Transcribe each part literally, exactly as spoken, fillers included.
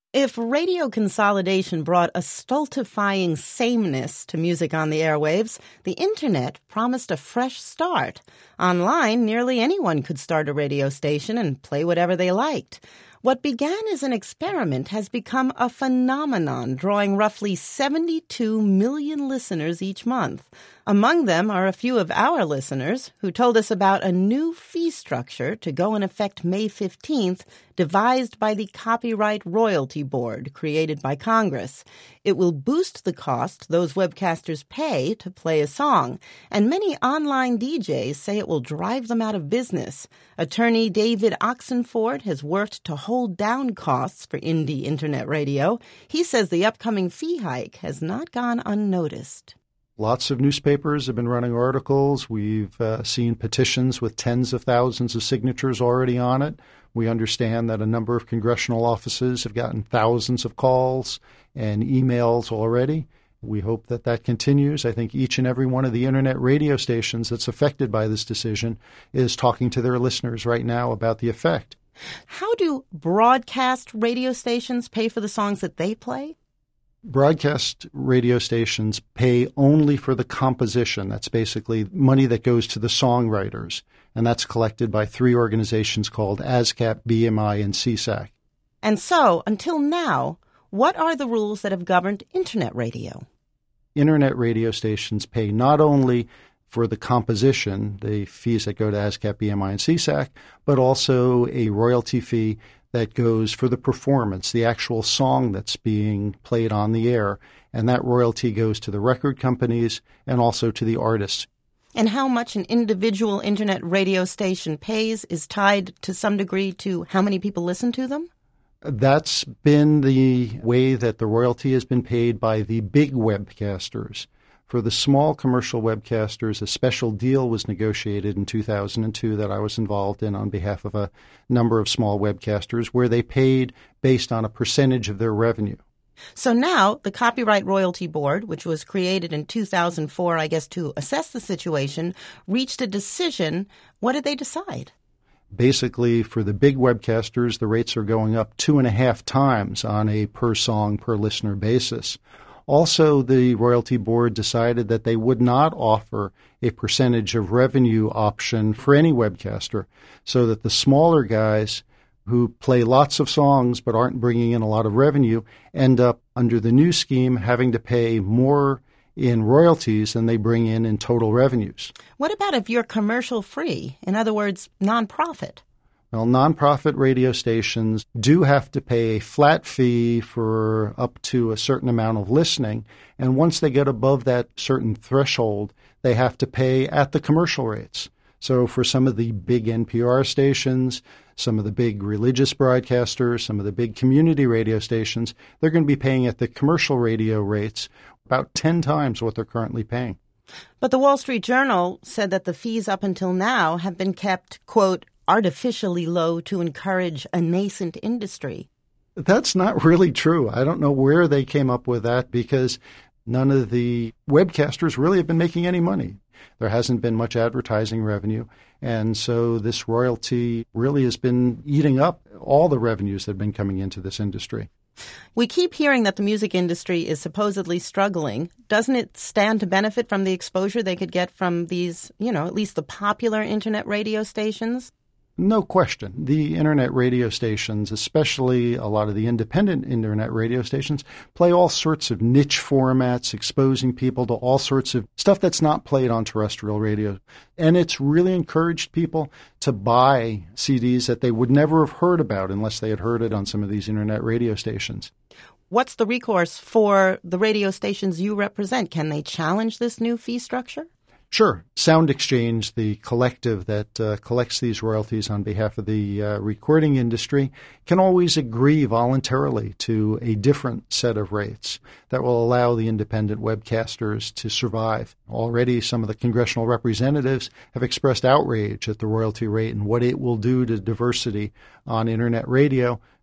If radio consolidation brought a stultifying sameness to music on the airwaves, the Internet promised a fresh start. Online, nearly anyone could start a radio station and play whatever they liked. What began as an experiment has become a phenomenon, drawing roughly seventy-two million listeners each month. Among them are a few of our listeners who told us about a new fee structure to go in effect May fifteenth, devised by the Copyright Royalty Board, created by Congress. It will boost the cost those webcasters pay to play a song, and many online D Js say it will drive them out of business. Attorney David Oxenford has worked to hold down costs for indie Internet radio. He says the upcoming fee hike has not gone unnoticed. Lots of newspapers have been running articles. We've uh, seen petitions with tens of thousands of signatures already on it. We understand that a number of congressional offices have gotten thousands of calls and emails already. We hope that that continues. I think each and every one of the Internet radio stations that's affected by this decision is talking to their listeners right now about the effect. How do broadcast radio stations pay for the songs that they play? Broadcast radio stations pay only for the composition. That's basically money that goes to the songwriters, and that's collected by three organizations called ASCAP, B M I, and C S A C. And so, until now, what are the rules that have governed Internet radio? Internet radio stations pay not only for the composition, the fees that go to ASCAP, B M I, and C S A C, but also a royalty fee that goes for the performance, the actual song that's being played on the air. And that royalty goes to the record companies and also to the artists. And how much an individual Internet radio station pays is tied to some degree to how many people listen to them? That's been the way that the royalty has been paid by the big webcasters. For the small commercial webcasters, a special deal was negotiated in two thousand two that I was involved in on behalf of a number of small webcasters, where they paid based on a percentage of their revenue. So now the Copyright Royalty Board, which was created in two thousand four, I guess, to assess the situation, reached a decision. What did they decide? Basically, for the big webcasters, the rates are going up two and a half times on a per song, per listener basis. Also, the Royalty Board decided that they would not offer a percentage of revenue option for any webcaster, so that the smaller guys who play lots of songs but aren't bringing in a lot of revenue end up, under the new scheme, having to pay more in royalties than they bring in in total revenues. What about if you're commercial free? In other words, nonprofit? Well, nonprofit radio stations do have to pay a flat fee for up to a certain amount of listening, and once they get above that certain threshold, they have to pay at the commercial rates. So for some of the big N P R stations, some of the big religious broadcasters, some of the big community radio stations, they're going to be paying at the commercial radio rates about ten times what they're currently paying. But the Wall Street Journal said that the fees up until now have been kept, quote, artificially low to encourage a nascent industry. That's not really true. I don't know where they came up with that, because none of the webcasters really have been making any money. There hasn't been much advertising revenue, and so this royalty really has been eating up all the revenues that have been coming into this industry. We keep hearing that the music industry is supposedly struggling. Doesn't it stand to benefit from the exposure they could get from these, you know, at least the popular Internet radio stations? No question. The Internet radio stations, especially a lot of the independent Internet radio stations, play all sorts of niche formats, exposing people to all sorts of stuff that's not played on terrestrial radio. And it's really encouraged people to buy C Ds that they would never have heard about unless they had heard it on some of these Internet radio stations. What's the recourse for the radio stations you represent? Can they challenge this new fee structure? Sure. Sound Exchange, the collective that uh, collects these royalties on behalf of the uh, recording industry, can always agree voluntarily to a different set of rates that will allow the independent webcasters to survive. Already, some of the congressional representatives have expressed outrage at the royalty rate and what it will do to diversity on Internet radio.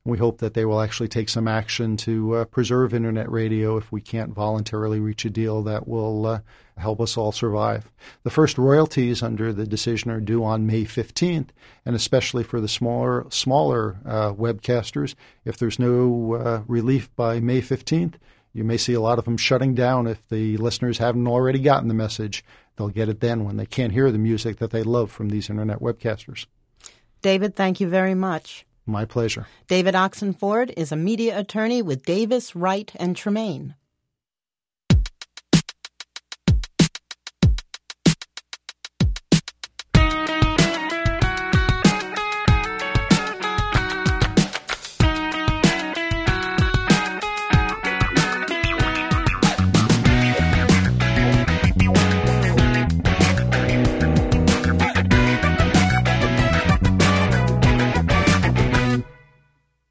We hope that they will actually take some action to uh, preserve Internet radio if we can't voluntarily reach a deal that will uh, help us all survive. The first royalties under the decision are due on May fifteenth, and especially for the smaller smaller uh, webcasters, if there's no uh, relief by May fifteenth, you may see a lot of them shutting down if the listeners haven't already gotten the message. They'll get it then when they can't hear the music that they love from these Internet webcasters. David, thank you very much. My pleasure. David Oxenford is a media attorney with Davis, Wright, and Tremaine.